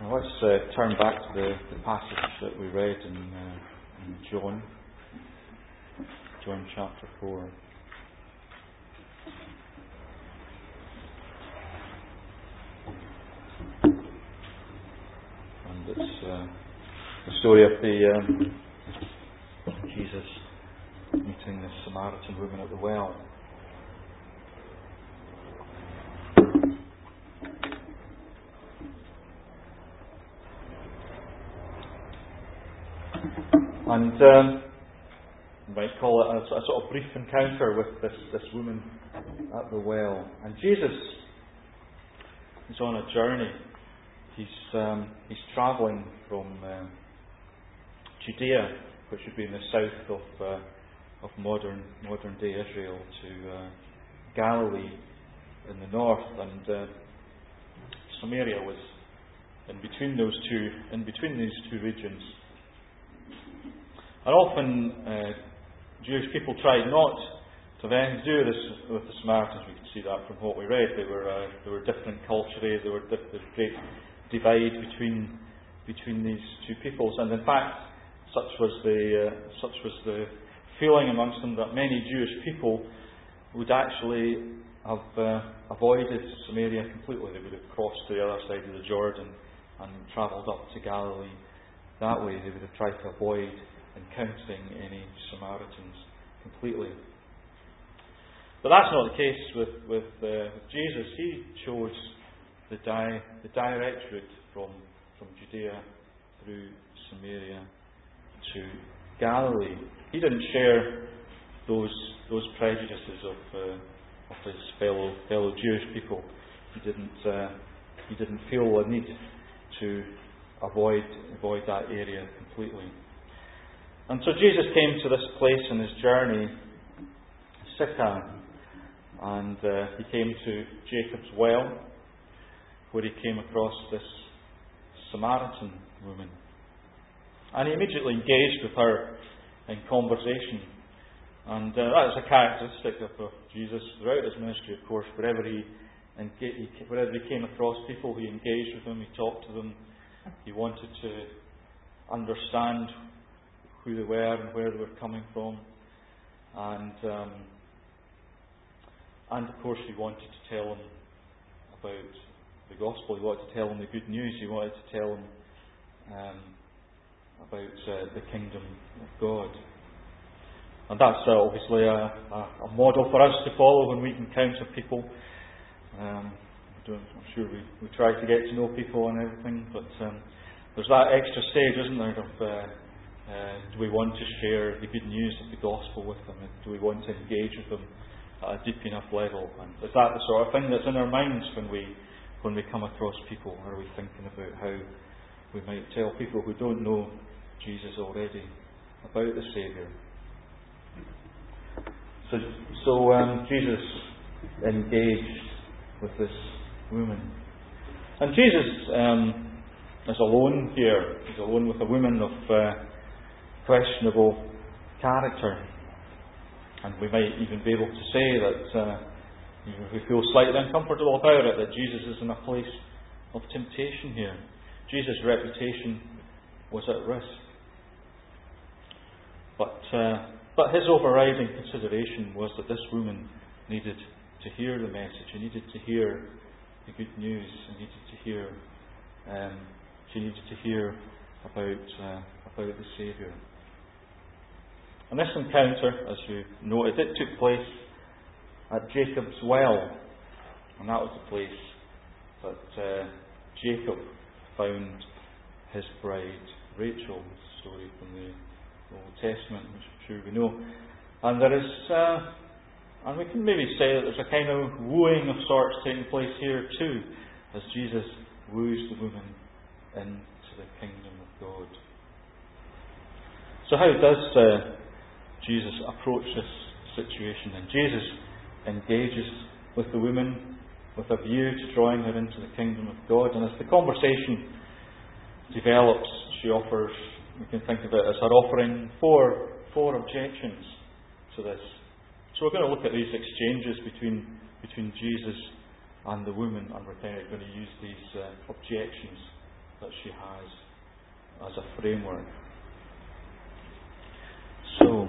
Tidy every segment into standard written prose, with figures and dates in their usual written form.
Now let's turn back to the passage that we read in John chapter 4. And it's the story of Jesus meeting the Samaritan woman at the well. And you might call it a sort of brief encounter with this woman at the well. And Jesus is on a journey. He's travelling from Judea, which would be in the south of modern day Israel, to Galilee in the north, and Samaria was in between these two regions. And often Jewish people tried not to have anything to do with the Samaritans. We can see that from what we read. They were different culturally. There was great divide between these two peoples, and in fact, such was the feeling amongst them that many Jewish people would actually have avoided Samaria completely. They would have crossed to the other side of the Jordan and travelled up to Galilee that way. They would have tried to avoid encountering any Samaritans completely. But that's not the case with Jesus. He chose the direct route from Judea through Samaria to Galilee. He didn't share those prejudices of his fellow Jewish people. He didn't feel a need to avoid that area completely. And so Jesus came to this place in his journey, Sychar, and he came to Jacob's well, where he came across this Samaritan woman. And he immediately engaged with her in conversation. And that is a characteristic of Jesus throughout his ministry, of course. Wherever he came across people, he engaged with them, he talked to them, he wanted to understand who they were and where they were coming from. And of course he wanted to tell them about the gospel. He wanted to tell them the good news. He wanted to tell them about the kingdom of God. And that's obviously a model for us to follow when we encounter people. I'm sure we try to get to know people and everything, but there's that extra stage, isn't there, of do we want to share the good news of the gospel with them? Do we want to engage with them at a deep enough level? And is that the sort of thing that's in our minds when we come across people? Or are we thinking about how we might tell people who don't know Jesus already about the Saviour? So Jesus engaged with this woman. And Jesus is alone here. He's alone with a woman of questionable character. And we might even be able to say that we feel slightly uncomfortable about it, that Jesus is in a place of temptation here. Jesus' reputation was at risk. But his overriding consideration was that this woman needed to hear the message. She needed to hear the good news. She needed to hear about the Saviour. And this encounter, as you noted, it took place at Jacob's well. And that was the place that Jacob found his bride, Rachel. Story from the Old Testament, which I'm sure we know. And there is, and we can maybe say that there's a kind of wooing of sorts taking place here too, as Jesus woos the woman into the kingdom of God. So how does Jesus approach this situation? And Jesus engages with the woman with a view to drawing her into the kingdom of God. And as the conversation develops, she offers, we can think of it as her offering four objections to this. So we're going to look at these exchanges between Jesus and the woman, and we're kind of going to use these objections that she has as a framework. So,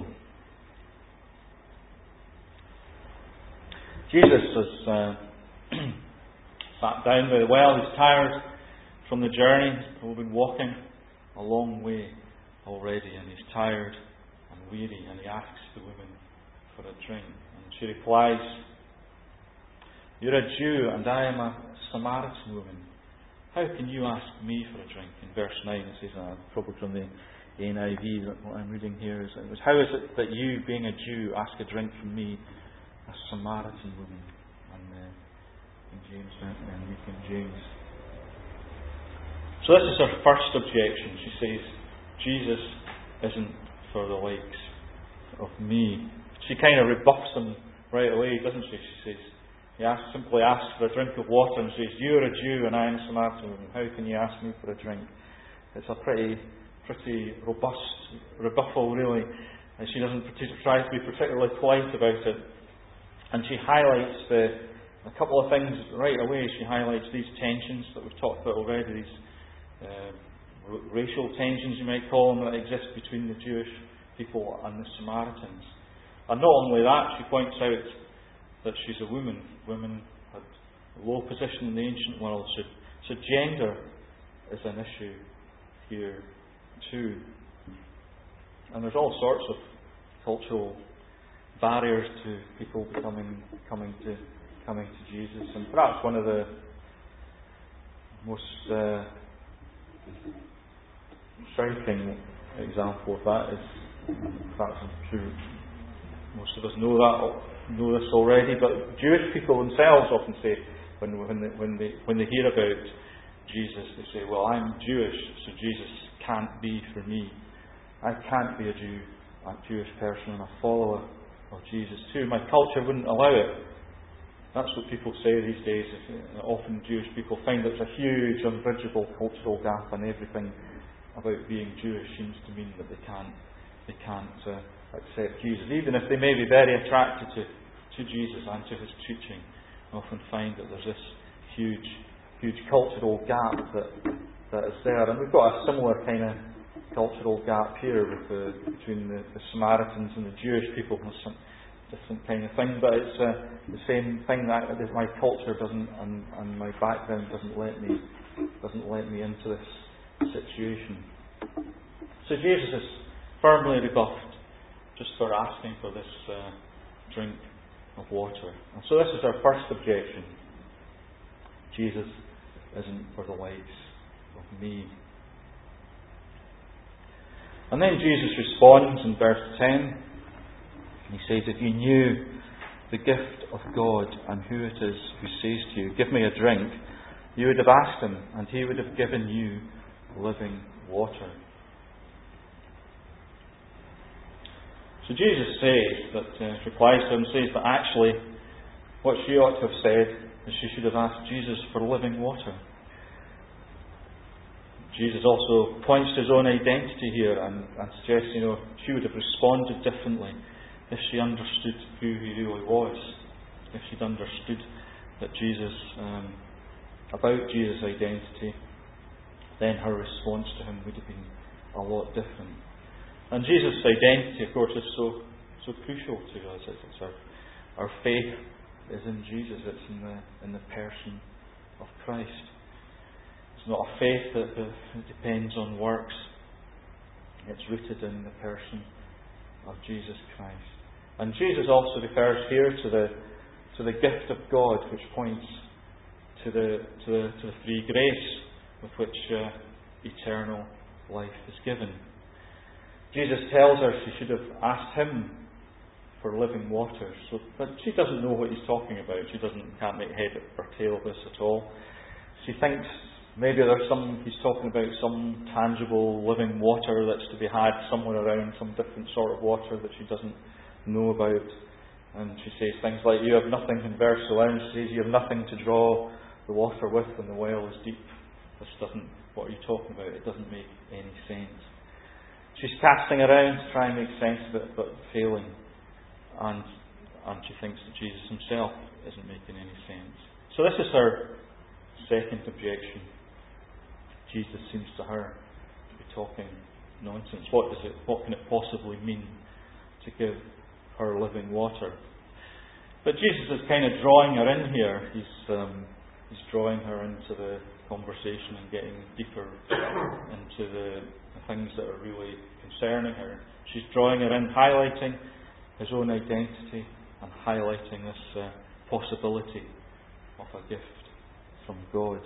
Jesus has sat down by the well. He's tired from the journey. He's probably been walking a long way already, and he's tired and weary, and he asks the woman for a drink. And she replies, "You're a Jew, and I am a Samaritan woman. How can you ask me for a drink?" In verse 9 it says, probably from the NIV, that what I'm reading here is, "How is it that you, being a Jew, ask a drink from me, a Samaritan woman?" And King James and New King James. So this is her first objection. She says, Jesus isn't for the likes of me. She kind of rebuffs him right away, doesn't she? She says, he simply asks for a drink of water and says, "You're a Jew and I am a Samaritan woman. How can you ask me for a drink?" It's a pretty robust rebuffal, really. And she doesn't try to be particularly polite about it. And she highlights a couple of things right away. She highlights these tensions that we've talked about already, these racial tensions, you might call them, that exist between the Jewish people and the Samaritans. And not only that, she points out that she's a woman. Women had a low position in the ancient world, so gender is an issue here too. And there's all sorts of cultural barriers to people coming to Jesus. And perhaps one of the most striking example of that is, perhaps I'm sure most of us know this already, but Jewish people themselves often say, when they hear about Jesus, they say, "Well, I'm Jewish, so Jesus can't be for me. I can't be a Jewish person and a follower of Jesus too. My culture wouldn't allow it." That's what people say these days. Often Jewish people find there's a huge, unbridgeable cultural gap, and everything about being Jewish seems to mean that they can't accept Jesus, even if they may be very attracted to Jesus and to his teaching. I often find that there's this huge cultural gap that is there, and we've got a similar kind of cultural gap here between the Samaritans and the Jewish people. There's some different kind of thing, but it's the same thing that my culture doesn't, and my background doesn't let me into this situation. So Jesus is firmly rebuffed just for asking for this drink of water. And so this is our first objection. Jesus isn't for the likes of me. And then Jesus responds in verse 10. He says, "If you knew the gift of God and who it is who says to you, 'Give me a drink,' you would have asked him, and he would have given you living water." So Jesus replies to him, says that actually what she ought to have said is she should have asked Jesus for living water. Jesus also points to his own identity here and suggests, she would have responded differently if she understood who he really was. If she'd understood that about Jesus' identity, then her response to him would have been a lot different. And Jesus' identity, of course, is so crucial to us. It's our faith is in Jesus. It's in the person of Christ. It's not a faith that depends on works. It's rooted in the person of Jesus Christ. And Jesus also refers here to the gift of God, which points to the free grace with which eternal life is given. Jesus tells her she should have asked him for living water. But she doesn't know what he's talking about. She can't make head or tail of this at all. She thinks maybe he's talking about some tangible living water that's to be had somewhere around, some different sort of water that she doesn't know about. And she says things like, "You have nothing," in verse 11, she says, "You have nothing to draw the water with, and the well is deep." What are you talking about? It doesn't make any sense. She's casting around to try and make sense of it, but failing. And she thinks that Jesus himself isn't making any sense. So this is her second objection. Jesus seems to her to be talking nonsense. What can it possibly mean to give her living water? But Jesus is kind of drawing her in here. He's drawing her into the conversation and getting deeper into the things that are really concerning her. She's drawing her in, highlighting his own identity and highlighting this possibility of a gift from God.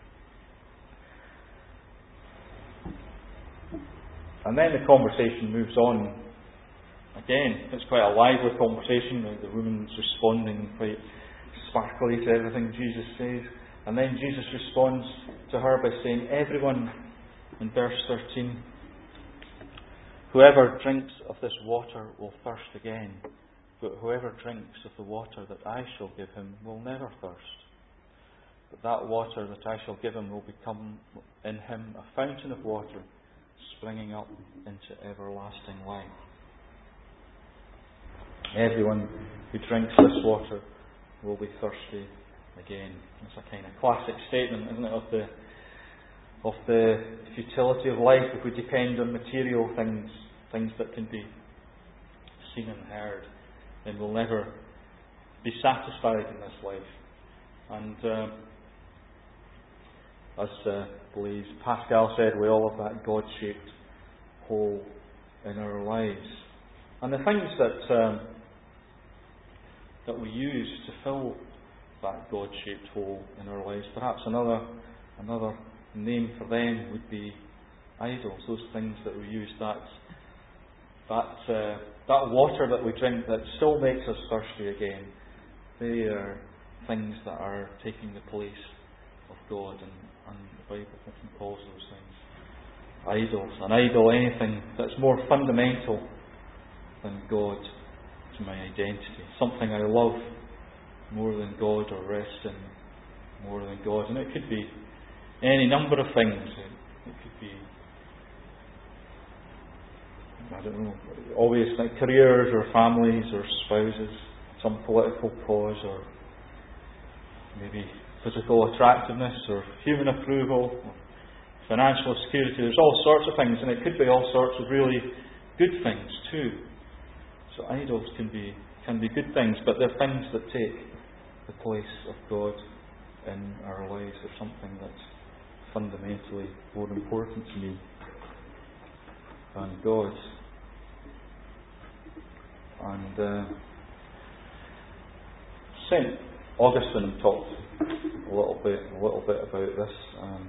And then the conversation moves on. Again, it's quite a lively conversation. The woman's responding quite sparkly to everything Jesus says. And then Jesus responds to her by saying, everyone, in verse 13, whoever drinks of this water will thirst again, but whoever drinks of the water that I shall give him will never thirst. But that water that I shall give him will become in him a fountain of water, springing up into everlasting life. Everyone who drinks this water will be thirsty again. It's a kind of classic statement, isn't it, of the futility of life if we depend on material things that can be seen and heard. Then we'll never be satisfied in this life. And as Blaise Pascal said, we all have that God-shaped hole in our lives. And the things that we use to fill that God-shaped hole in our lives, perhaps another name for them would be idols. Those things that we use, that water that we drink that still makes us thirsty again, they are things that are taking the place of God, and the Bible often calls those things idols. An idol, anything that's more fundamental than God to my identity. Something I love more than God, or rest in more than God. And it could be any number of things. It could be, I don't know, obvious like careers or families or spouses, some political cause, or maybe physical attractiveness or human approval, or financial security. There's all sorts of things, and it could be all sorts of really good things too. So idols can be good things, but they're things that take the place of God in our lives. Or something that's fundamentally more important to me than God. And St. Augustine talked a little bit about this.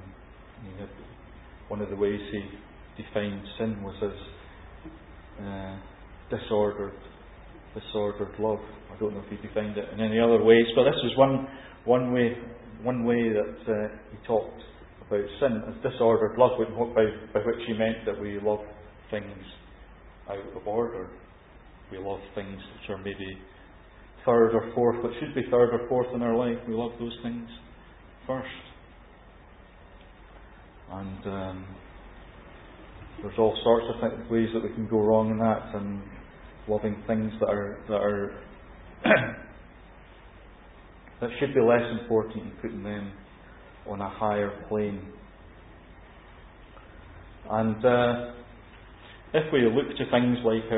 One of the ways he defined sin was as disordered love. I don't know if he defined it in any other ways, but this is one way that he talked about sin as disordered love, by which he meant that we love things out of order. We love things which are maybe third or fourth, which should be third or fourth in our life. We love those things first. And there's all sorts of ways that we can go wrong in that, and loving things that are that should be less important, and putting them on a higher plane. And if we look to things like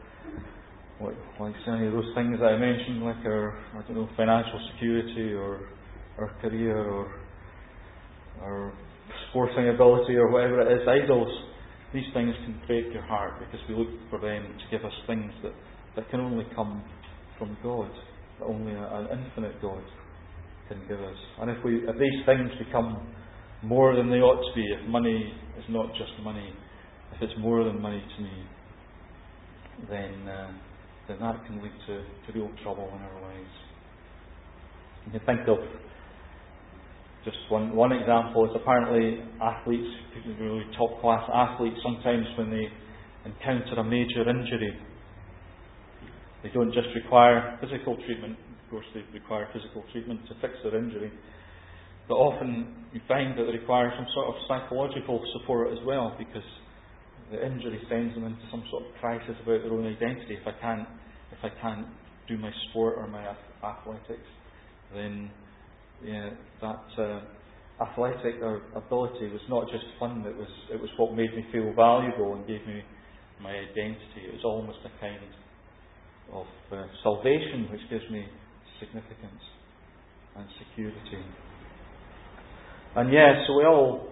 any of those things that I mentioned, like our financial security, or our career, or our sporting ability, or whatever it is, idols, these things can break your heart, because we look for them to give us things that can only come from God, that only an infinite God can give us. And if these things become more than they ought to be, if money is not just money, if it's more than money to me, then that can lead to real trouble in our lives. You can think of just one example. Is apparently athletes, really top class athletes, sometimes when they encounter a major injury, they don't just require physical treatment. Of course, they require physical treatment to fix their injury, but often you find that they require some sort of psychological support as well, because the injury sends them into some sort of crisis about their own identity. If I can't do my sport or my athletics, then that athletic or ability was not just fun, it was what made me feel valuable and gave me my identity. It was almost a kind of salvation which gives me significance and security. And yes, so we all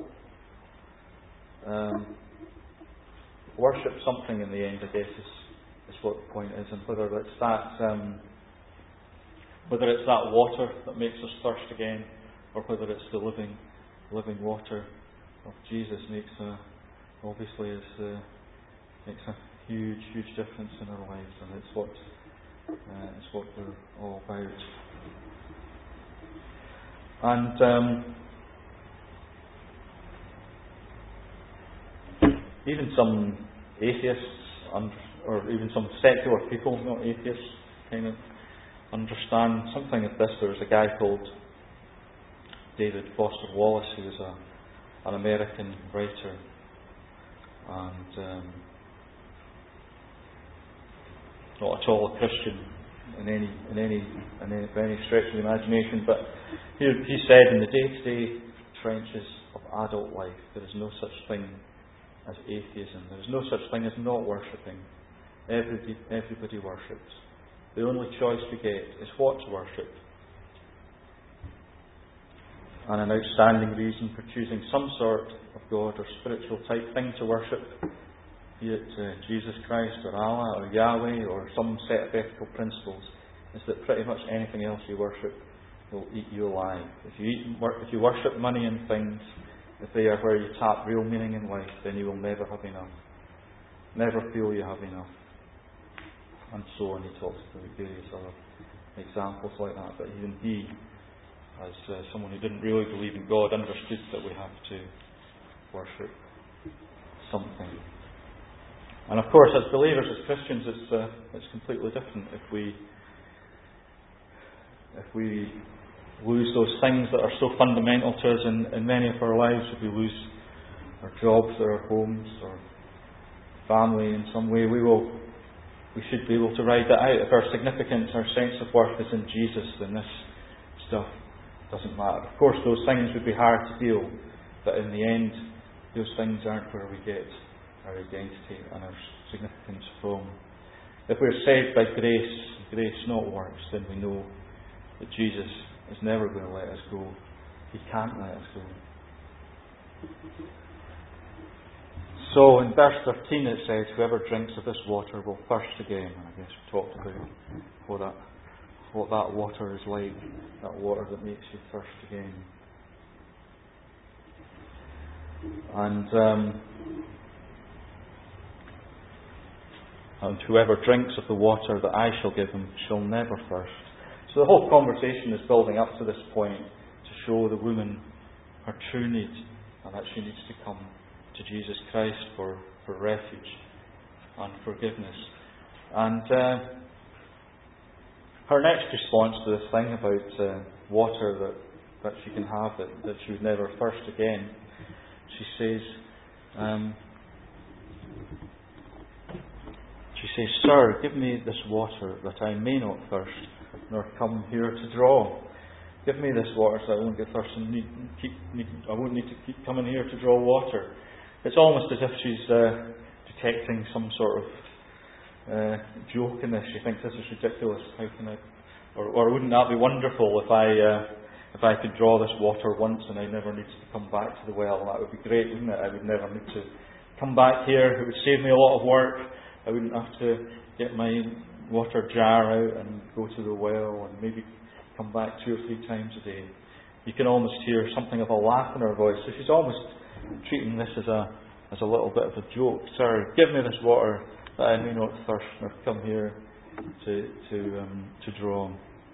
worship something in the end, I guess, is what the point is. And whether it's that water that makes us thirst again, or whether it's the living water of Jesus makes a huge difference in our lives, and it's what we're all about. And even some atheists, or even some secular people, not atheists, kind of understand something of this. There was a guy called David Foster Wallace, who was an American writer, and not at all a Christian in any stretch of the imagination, but he said, in the day-to-day trenches of adult life, there is no such thing as atheism. There is no such thing as not worshipping. Everybody worships. The only choice we get is what to worship. And an outstanding reason for choosing some sort of God or spiritual type thing to worship, be it Jesus Christ or Allah or Yahweh or some set of ethical principles, is that pretty much anything else you worship will eat you alive. If you worship money and things, if they are where you tap real meaning in life, then you will never have enough. Never feel you have enough. And so on. He talks about various other examples like that. But even he, as someone who didn't really believe in God, understood that we have to worship something. And of course, as believers, as Christians, it's completely different. If we lose those things that are so fundamental to us in many of our lives, if we lose our jobs or our homes or family in some way, we should be able to ride that out. If our significance, our sense of worth is in Jesus, then this stuff doesn't matter. Of course, those things would be hard to deal, but in the end, those things aren't where we get our identity and our significance from. If we're saved by grace not works, then we know that Jesus is never going to let us go. He can't let us go. So in verse 13 it says, whoever drinks of this water will thirst again. And I guess we talked about what that water is like, that water that makes you thirst again. And whoever drinks of the water that I shall give him shall never thirst. So the whole conversation is building up to this point to show the woman her true need, and that she needs to come to Jesus Christ for refuge and forgiveness. And her next response to this thing about water that she can have, that she would never thirst again, she says, Sir, give me this water that I may not thirst, nor come here to draw. Give me this water so I won't get thirsty and I won't need to keep coming here to draw water. It's almost as if she's detecting some sort of joke in this. She thinks this is ridiculous. How can I? Or wouldn't that be wonderful if I could draw this water once and I never needed to come back to the well? That would be great, wouldn't it? I would never need to come back here. It would save me a lot of work. I wouldn't have to get my water jar out and go to the well and maybe come back 2 or 3 times a day. You can almost hear something of a laugh in her voice. So she's almost treating this as a little bit of a joke. Sir, give me this water that I may not thirst nor come here to draw.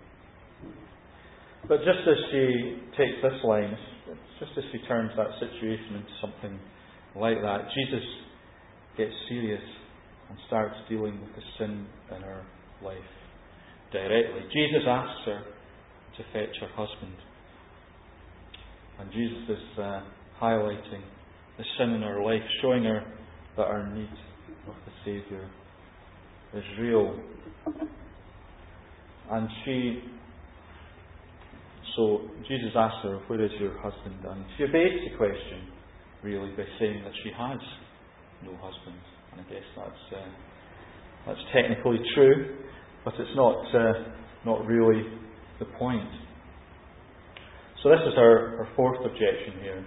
But just as she takes this line, just as she turns that situation into something like that, Jesus gets serious and starts dealing with the sin in her life directly. Jesus asks her to fetch her husband. And Jesus is highlighting the sin in her life, showing her that her need of the Saviour is real. And she So Jesus asks her, "Where is your husband?" And she evades the question, really, by saying that she has no husband. And I guess that's technically true, but it's not really the point. So this is her fourth objection here,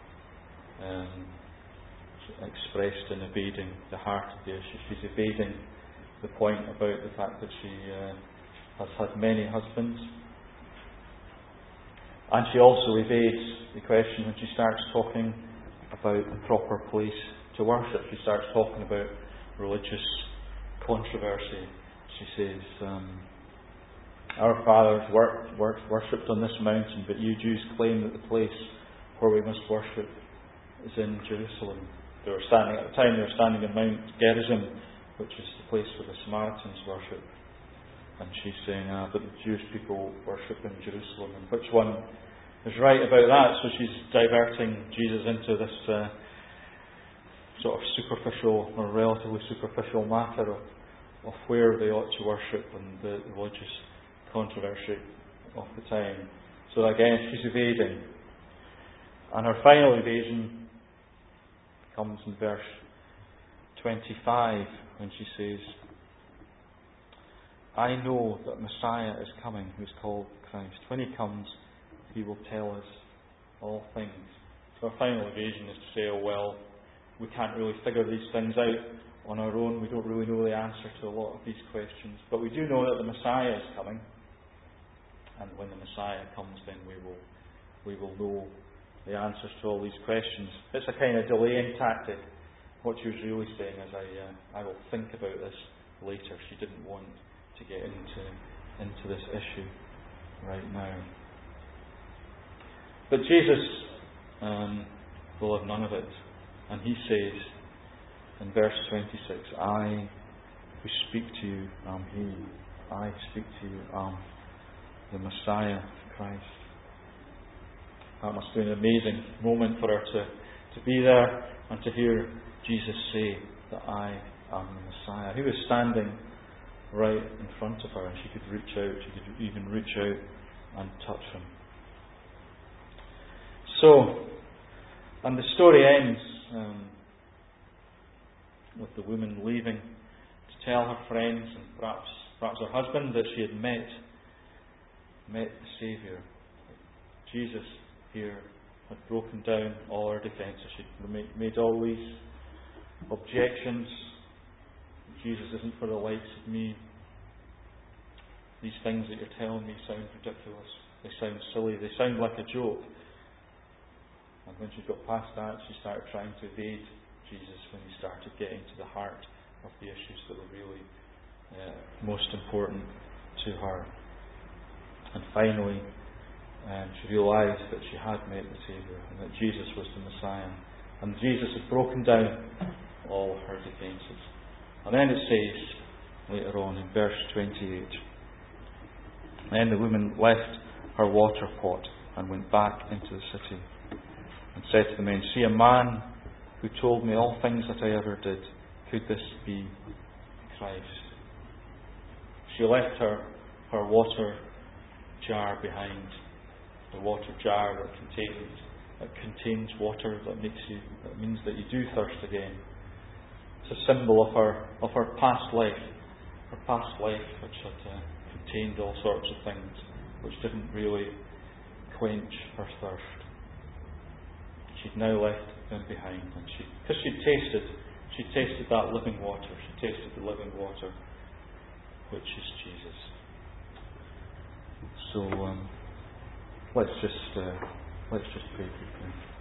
expressed in evading the heart of the issue. She's evading the point about the fact that she has had many husbands. And she also evades the question when she starts talking about the proper place to worship. She starts talking about religious controversy. She says, "Our fathers worshipped on this mountain, but you Jews claim that the place where we must worship is in Jerusalem." At the time they were standing on Mount Gerizim, which is the place where the Samaritans worship. And she's saying, but the Jewish people worship in Jerusalem. And which one is right about that? So she's diverting Jesus into this sort of superficial or relatively superficial matter of where they ought to worship and the religious controversy of the time. So again, she's evading. And her final evasion comes in verse 25 when she says, "I know that Messiah is coming, who is called Christ. When he comes, he will tell us all things." So our final evasion is to say, "Oh well, we can't really figure these things out on our own. We don't really know the answer to a lot of these questions. But we do know that the Messiah is coming. And when the Messiah comes, then we will know the answers to all these questions." It's a kind of delaying tactic. What she was really saying is, I will think about this later. She didn't want to get into this issue right now. But Jesus will have none of it. And he says in verse 26, "I who speak to you am he. I speak to you am the Messiah, Christ." That must be an amazing moment for her to be there and to hear Jesus say that I am the Messiah. He was standing right in front of her, and she could reach out. She could even reach out and touch him. So, and the story ends with the woman leaving to tell her friends and perhaps her husband that she had met the Saviour. Jesus here had broken down all her defences. She'd made all these objections. Jesus isn't for the likes of me. These things that you're telling me sound ridiculous. They sound silly. They sound like a joke. And when she got past that, she started trying to evade Jesus when he started getting to the heart of the issues that were really most important to her. And finally, she realised that she had met the Saviour and that Jesus was the Messiah. And Jesus had broken down all her defences. And then it says later on in verse 28, "Then the woman left her water pot and went back into the city and said to the men, 'See, a man who told me all things that I ever did. Could this be Christ?'" She left her water jar behind. The water jar that contains water that means that you do thirst again. It's a symbol of her past life. Her past life which had contained all sorts of things which didn't really quench her thirst. She'd now left them behind, and because she tasted that living water. She tasted the living water, which is Jesus. So let's just pray quickly.